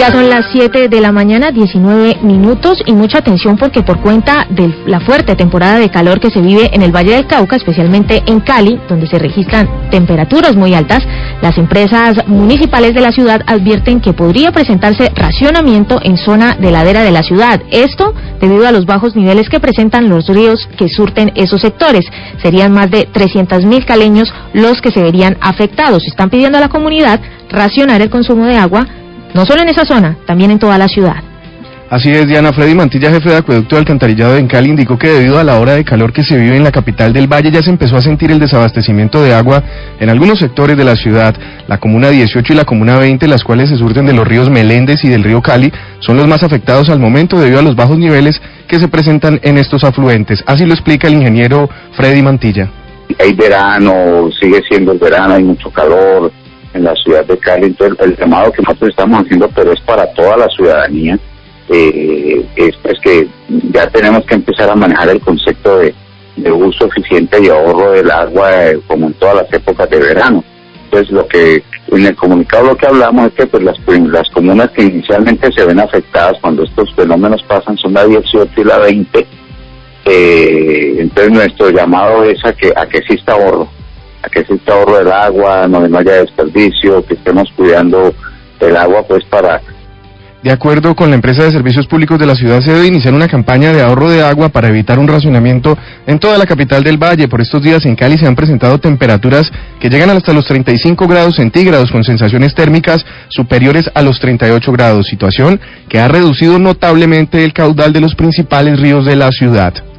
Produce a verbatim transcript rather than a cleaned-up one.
Ya son las siete de la mañana, diecinueve minutos, y mucha atención porque por cuenta de la fuerte temporada de calor que se vive en el Valle del Cauca, especialmente en Cali, donde se registran temperaturas muy altas, las empresas municipales de la ciudad advierten que podría presentarse racionamiento en zona de ladera de la ciudad. Esto debido a los bajos niveles que presentan los ríos que surten esos sectores. Serían más de trescientos mil caleños los que se verían afectados. Están pidiendo a la comunidad racionar el consumo de agua, no solo en esa zona, también en toda la ciudad. Así es, Diana. Freddy Mantilla, jefe de acueducto de alcantarillado en Cali, indicó que debido a la hora de calor que se vive en la capital del Valle, ya se empezó a sentir el desabastecimiento de agua en algunos sectores de la ciudad. La comuna dieciocho y la comuna veinte, las cuales se surten de los ríos Meléndez y del río Cali, son los más afectados al momento debido a los bajos niveles que se presentan en estos afluentes. Así lo explica el ingeniero Freddy Mantilla. Hay verano, sigue siendo el verano, hay mucho calor en la ciudad de Cali, entonces el llamado que nosotros estamos haciendo, pero es para toda la ciudadanía, eh, es pues que ya tenemos que empezar a manejar el concepto de, de uso eficiente y ahorro del agua, eh, como en todas las épocas de verano. Entonces lo que en el comunicado lo que hablamos es que pues las, las comunas que inicialmente se ven afectadas cuando estos fenómenos pasan son la dieciocho y la veinte, eh, entonces nuestro llamado es a que, a que exista ahorro, a que exista ahorro del agua, no, no haya desperdicio, que estemos cuidando el agua pues para... De acuerdo con la empresa de servicios públicos de la ciudad, se debe iniciar una campaña de ahorro de agua para evitar un racionamiento en toda la capital del Valle. Por estos días en Cali se han presentado temperaturas que llegan hasta los treinta y cinco grados centígrados, con sensaciones térmicas superiores a los treinta y ocho grados, situación que ha reducido notablemente el caudal de los principales ríos de la ciudad.